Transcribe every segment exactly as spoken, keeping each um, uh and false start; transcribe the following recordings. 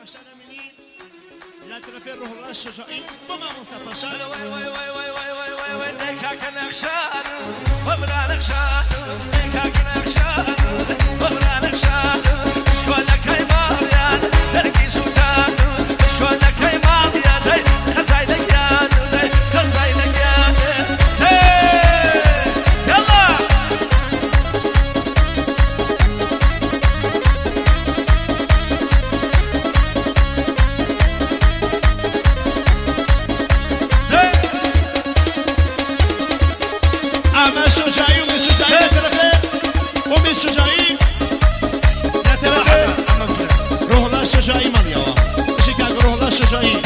عشان امنين لا تلفين روح الله الشجاعي بما مصطفى شان وي وي وي وي وي وي وي وي ديكاك نخشان وبلا نخشان ديكاك نخشان وبلا نخشان شكون لك هاي ماليان تركي سوسان شكون لك هاي ماليان خزاي لك يان خزاي لك يان يلا اما شجاعي ومن شجاعي لا تلفين ومن شجاعي لا تلفين روح الله الشجاعي من يوا شكاك روح الله الشجاعي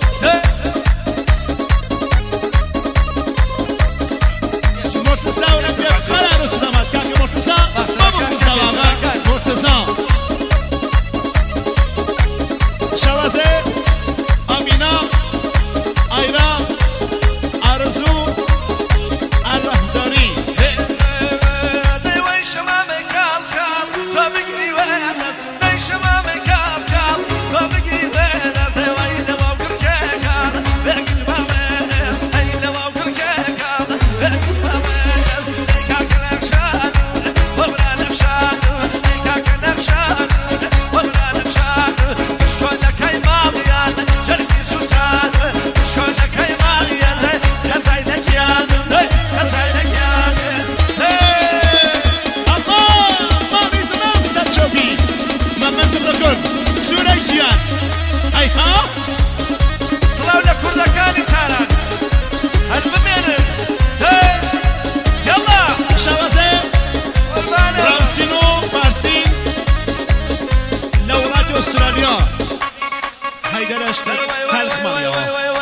مرتزا ونبيع خلا رسلمات كاكي مرتزا ما مرتزا واما مرتزا شوازه امينه ايرا ارزو الرهداني دي وين شمامك الخال فبقري وينس دي شمامك الخال فبقري وينس دي وين موقف كيكال بقل بامس اين موقف كيكال بقل بامس ديكاك نخشان وبلا نخشان ديكاك نخشان وبلا نخشان شكون لك هاي ماليان جركي سوسان شكون لك هاي ماليان خزاي لك يان خزاي لك يان الله ما بيتنام ستشوفي ما منزل لكم سورة جيان اي ها صلاو لكل كاني تاران هل بمينن يلا شوازه قربانا رامسينو فارسين لورات استراليا هيدرش تلخ مريا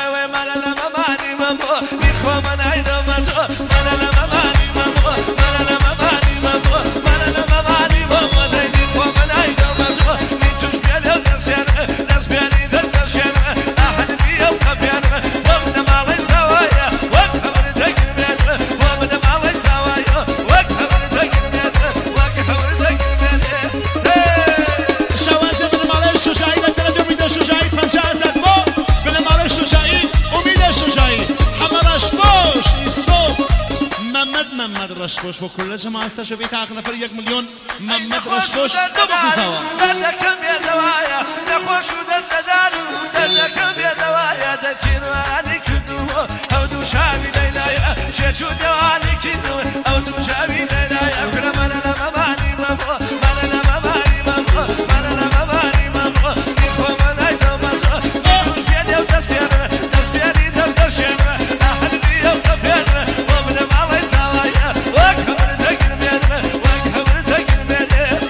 شوازه من مالي الشجاعي لتلفي وميد الشجاعي فانجازت مو من مالي الشجاعي وميد الشجاعي حمد رشبوش يصوب محمد محمد رشبوش وكل جماعة سجبيت عقنا فريق یک مليون محمد رشبوش دبق سوا دلكم يا دوايا نخوش ودلدان دلكم يا دوايا دجينو علي كدو او دو شابي ليلايا شيشو دواني كدو او دو شابي ليلايا كنا مانا لما باني مامو مانا لما باني مامو مانا لما باني مامو نخو مانا يدومازو نخوش بيالي او دسيان دسياني دس دشيان احد بي او دفيان ومن مالي سوايا وكبر دقل ميان وكبر دقل ميان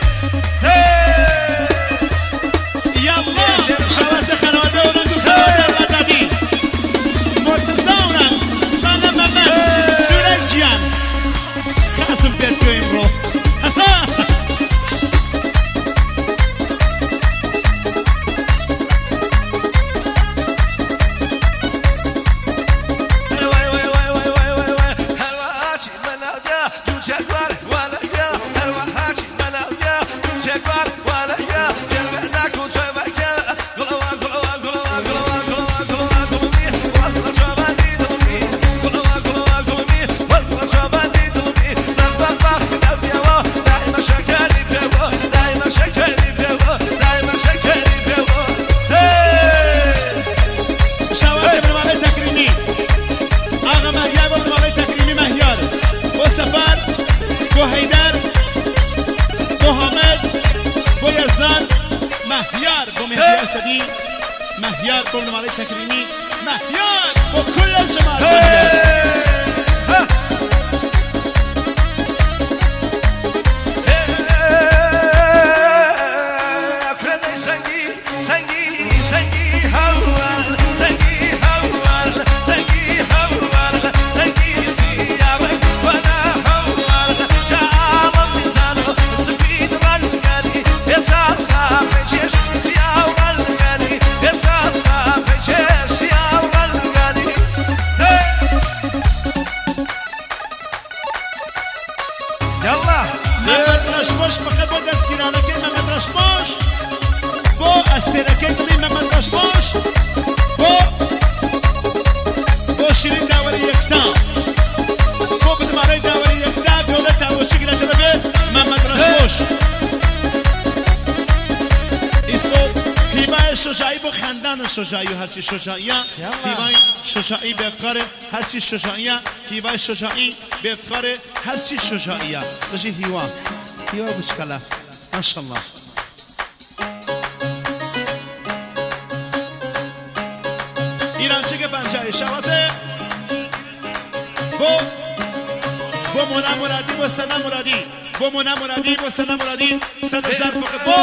يلا شوازه خنواده ولندو خنواده الردادي مرتزاونا سلام محمد سوره جیان خاسم بيت كوين رو حسا شوازه من مالي تكريمي آغا مهيار من مالي تكريمي مهيار وسفر بو هيدر بو حامد بو يزدان مهيار بو مهدي اسدي مهيار بو من مالي تكريمي مهيار بو كل الجماعة مهيار محمد رشبوش فقط با دستگیرانه که محمد رشبوش با استێرەکەی دڵی مەمەدڕەش بۆش بۆ بۆ شیرین داوەری یەکتا بۆ بنمارەی داوەری یەکتا گەورە داوەشی گرەتە بەبێ مەمەدڕەش بۆش ئیسۆ هیوای شجاعی بۆ خەندانە شجاعی و هەرچی شجاعیە هیوای شجاعی بێفتخارێ هەرچی شجاعیە هیوای شجاعی بێفتخارێ هەرچی شجاعیە دژی هیوا هیوا بچکەلە ماشەڵڵا ایرانچێکە پەنجایی شەوازێ بۆ بۆ مۆنا مورادی بۆ سەنا مورادی بۆ مۆنا مورادی بۆ سەنا مورادی سەد هەزار فقط بۆ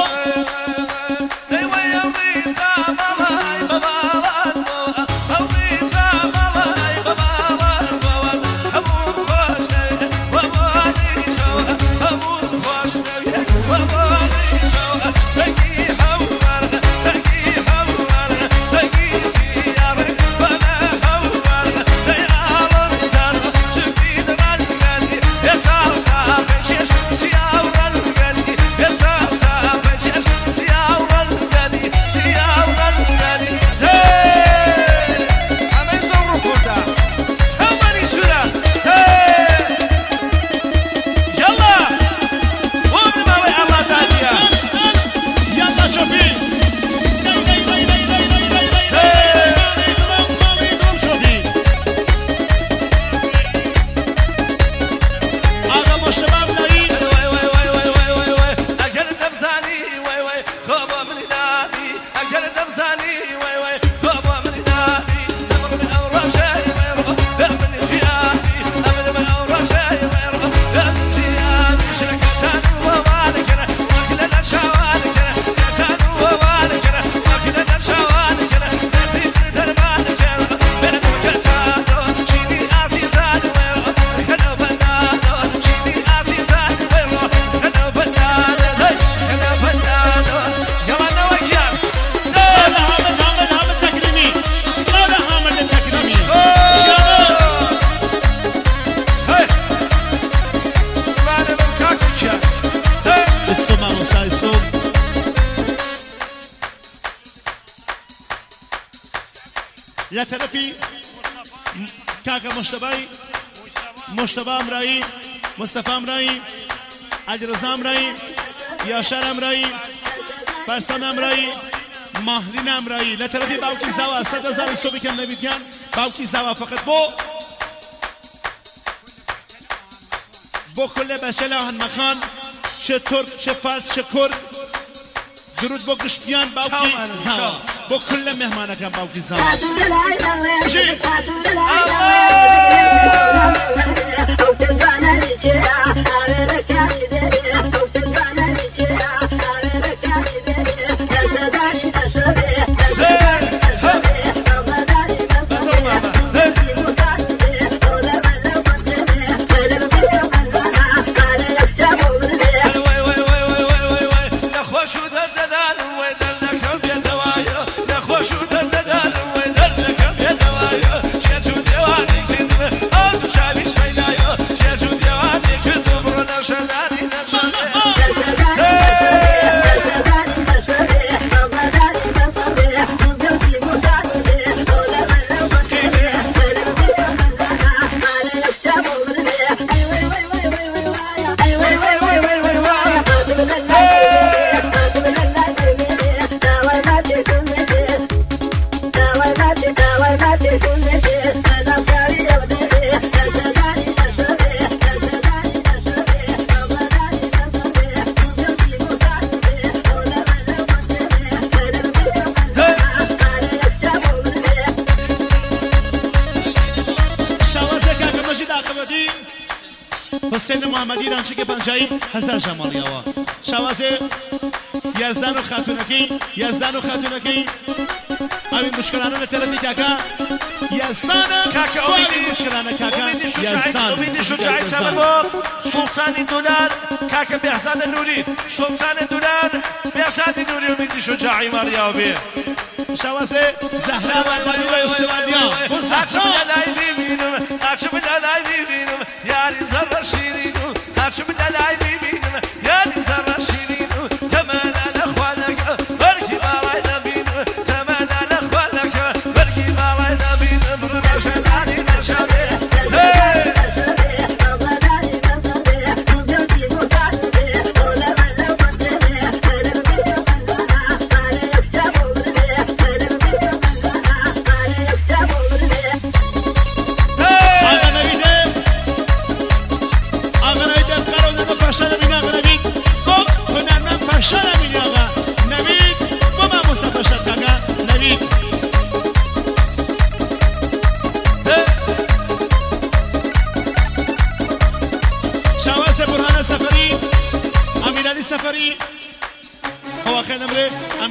لا تلفي كاكا مشتباي مشتبا امرأي مصطفى امرأي علی رضا امرأي یاشار امرأي برسان امرأي ماهرین امرأي لا تلفي باوكي زاوا صد هزار صبح كان نبيديان باوكي زاوا فقط بو بو كل بشر هن مكان چه ترک چه فارس چه کرد درود با گشتیان باوکی زاوا با کل مهمانه کن باوکی زاوا چی؟ حسین محمدی رانچه که پنجایی هزار جمالی آوا شوازه یزدان و خاتونکی یزدان و خاتونکی اوی مشکلانه طرفی کاکا یزدان کاکا اوی مشکلانه کاکا یزدان امید شجاعی سبب سلطان دولار کاکا بهزاد نوری سلطان دولار بهزاد نوری امید شجاعی ماریا بی شوازه زهرا و مدیره استرالیا هرچه بلای ببینم هرچه بلای ببینم یاری زر شیرینم هرچه بلای ببینم یاری زر شیرینم تمام الاخوانك بركي ما راينا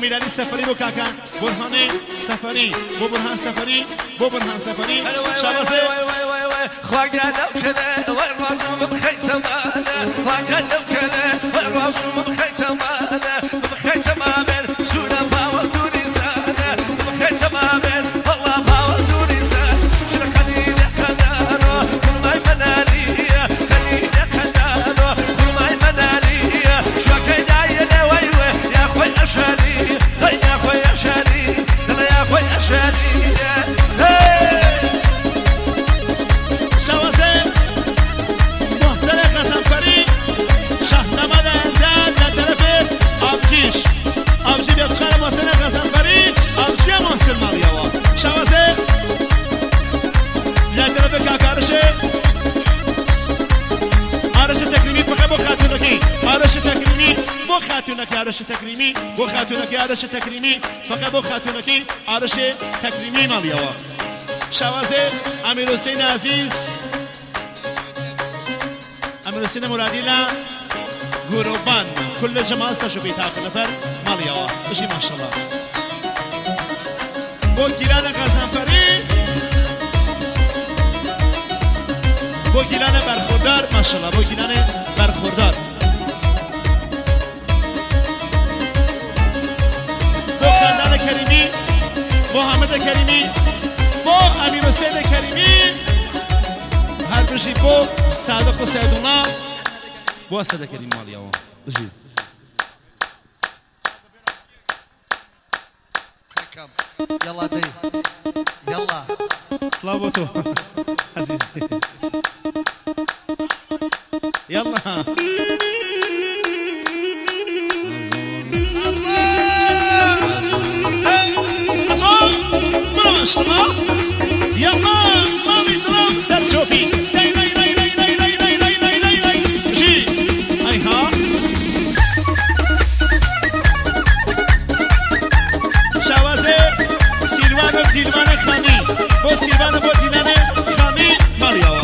میلانی سفری بو کاکا برهان سفری بو برهان سفری بو برهان سفری شاباسه خواجه لو كله والرازم بخي سمانه خواجه لو كله والرازم بخي سمانه بخي سمانه سونا فاول دوني سانه بخي سمانه والله فاول دوني سانه شنو خليني خدانه كل ما يمناليه خليني خدانه كل ما يمناليه شو كدايه لويوه يا اخوي اشالي يا اخوي اشالي يا اخوي اشالي خاتونك عرش تكريمي بو خاتونك عرش تكريمي فقط بو خاتونك عرش تكريمي ماليوا شوازه امیر حسین عزیز امیر حسین مرادی لا گروبان كل جماعه سشو بيتاخذ نفر ماليوا بشي ما شاء الله بو گیلان غزنفری بو گیلان برخوردار ما شاء الله بو گیلان برخوردار کریمی محمد کریمی با امیر حسین کریمی هر بجی با صادق و سعدونا با صادق کریم مالیا بجی يلا دي يلا سلامتو عزيزي يلا ما شاء الله يلا ما بيزرم سرشوفي لي لي لي لي لي لي لي لي لي لي لي جي هاي ها شوازه سیلوان و دیلوان خانی با سیلوان و دیلوان خانی مالیا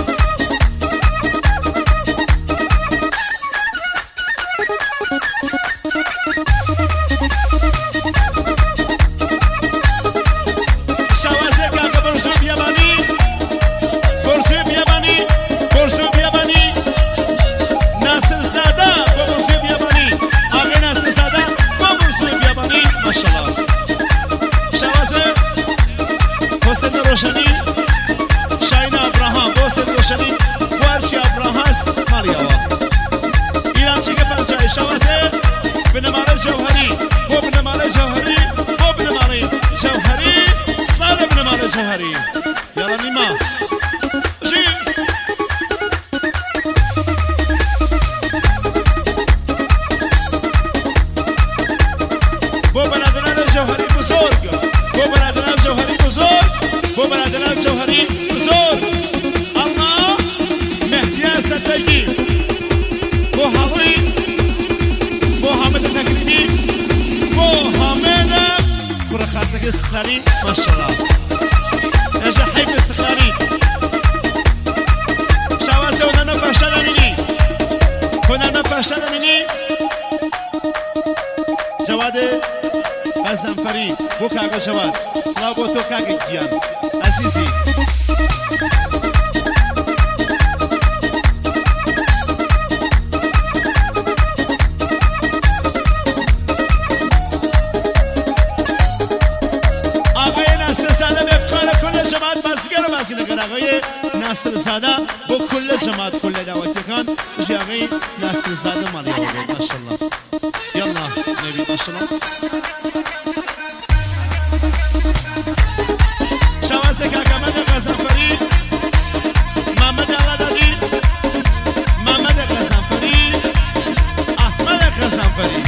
السخاري ما شاء الله يا جحيم السخاري شواسي ونانا باشلانيني ونانا باشلانيني جواد غزنفری بو کاغا جواد سلام بو تو کاغا گیان عزیزی آقای ناصر زاده با کل جماعت کل دعوتی کن جی آقای ناصر زاده مالی آقای ماشاءالله یالله نبی ماشاءالله شوازه که محمد غزنفری محمد علادادی محمد غزنفری احمد غزنفری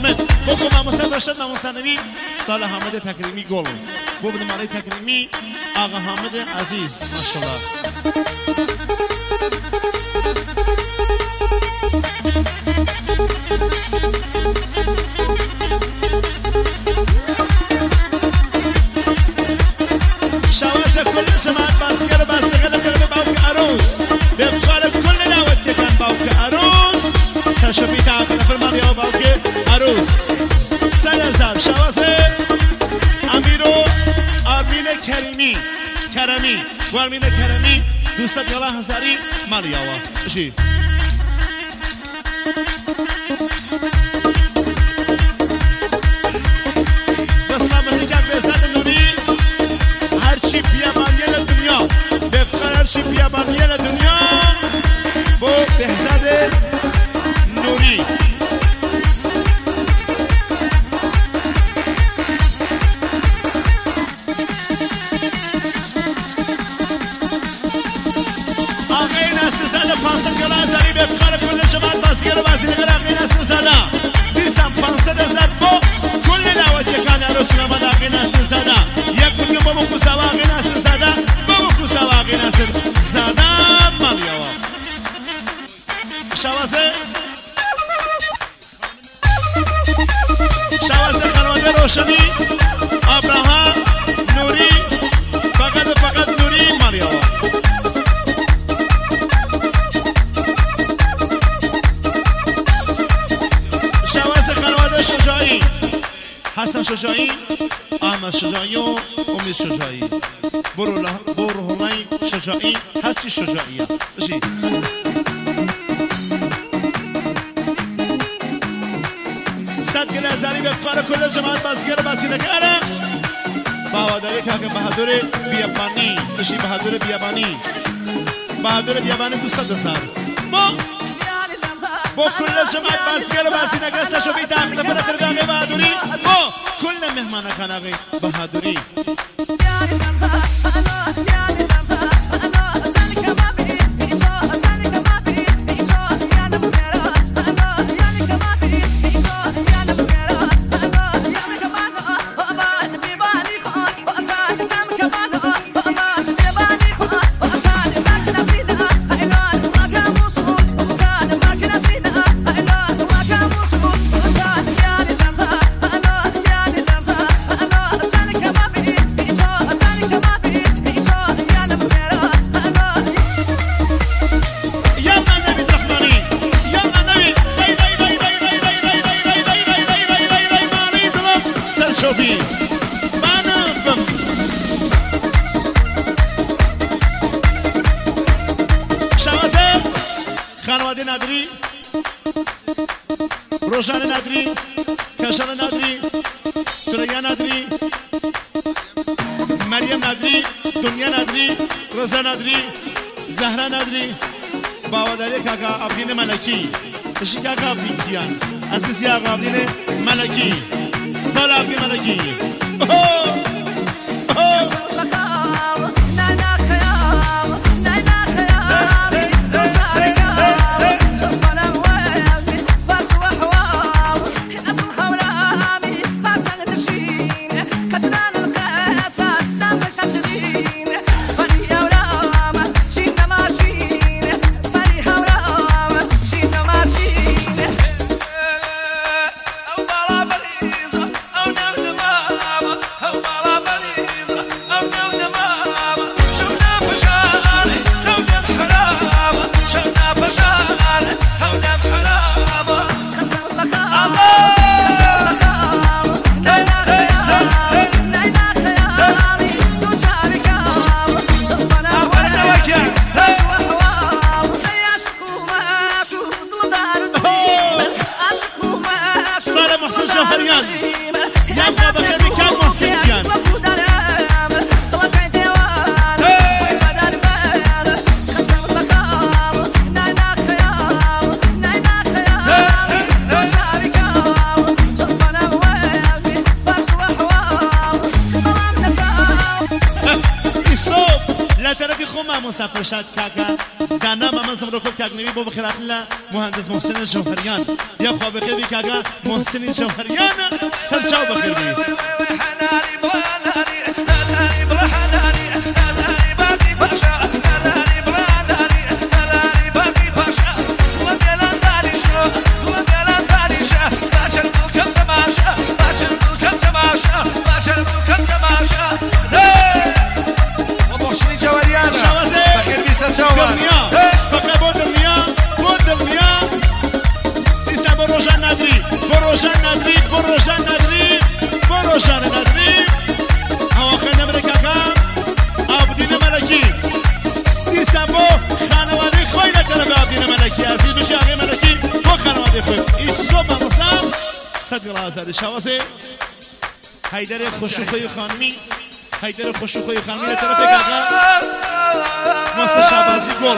سال حامد تکریمی گل بود. بود نماره تکریمی آقا حامد عزیز ماشاءالله. شواز کل جماعت بازگر بازدگل قلب باوک عروس بفقال کل دعوت یکن باوک عروس سرشفی تعقل فرمان یا باوک عروس سلزار شواز امیرو آرمین کریمی کرمی و آرمین کرمی دوستت یالا هزاری مالیاوا بشی بسلام بسیجت بزد نوری هرچی بیابانیل دنیا بفقر هرچی بیابانیل دنیا با بهزد نوری آقای نسل زده پانصد گل ازاری بفقر کل جماعت بازیگر و بازیگر آقای نسل زده دیزم پانصد ازد با کل دعوت یکان عروس نماد آقای نسل زده یک کنگه با مکوسا و آقای نسل زده با مکوسا و آقای نسل زده مالیاوا شوازه شوازه خانواده روشنی ابراهام نوری فقط و فقط نوری مالیاوا شوازه خانواده شجاعی حسن شجاعی احمد شجاعی و امید شجاعی برو برهونای شجاعی هرچی شجاعیه بشی صد گل ازاری به فقر کل جماعت بازیگر بازیگره بهادری که بهادر بیابانی بشی بهادر بیابانی بهادر بیابانی دوست دارم ما با کل جماعت بازیگر بازیگر استشو بی داخل فرق داغ بهادری با کل مهمان خانه بهادری خانواده ندری روشان ندری کشان ندری سریا ندری مریم ندری دنیا ندری رضا ندری زهرا ندری باوداری کاکا افغین ملکی بشی کاکا افغین کیان اساسی آقا افغین ملکی ستال افغین ملکی مسافر شد کاکا دانا مامان سمرو کو کاک نبی بابا خیرات الله مهندس محسن جوهریان یا خواب خیر بی کاکا محسن جوهریان سر چاو بخیر بی حلالي بلا حلالي حلالي بلا حلالي صد گل آزادی شوازه حیدر خوشوخوی خانمی حیدر خوشوخوی خانمی رو طرف گاگا ماسه شعبازی گل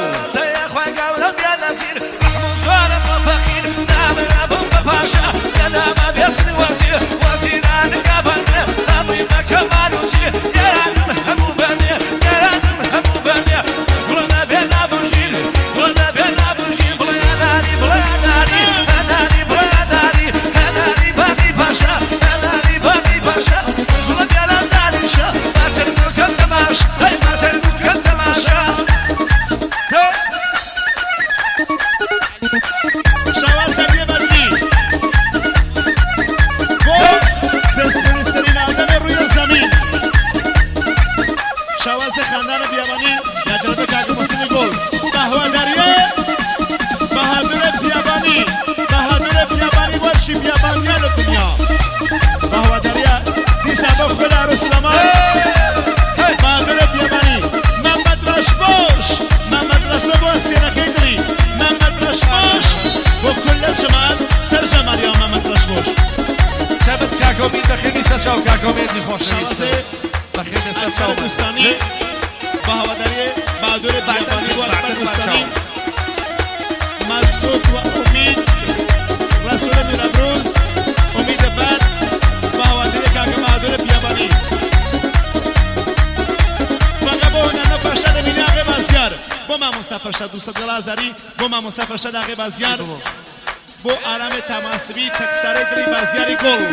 مسافر شد آقای بازیار بو آرام تماسبی تکسره دلی بازیاری گل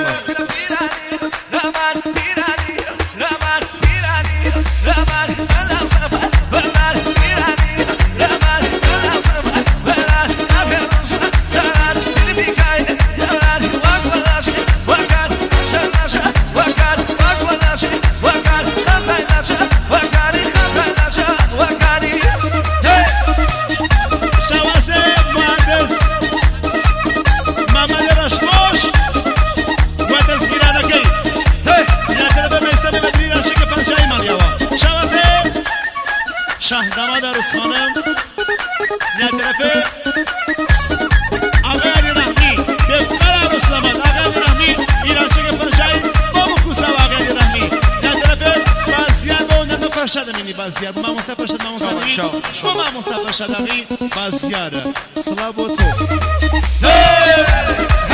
بازیار ما مسافر شد ما مسافر شد ما مسافر شد آقای بازیار سلام و تو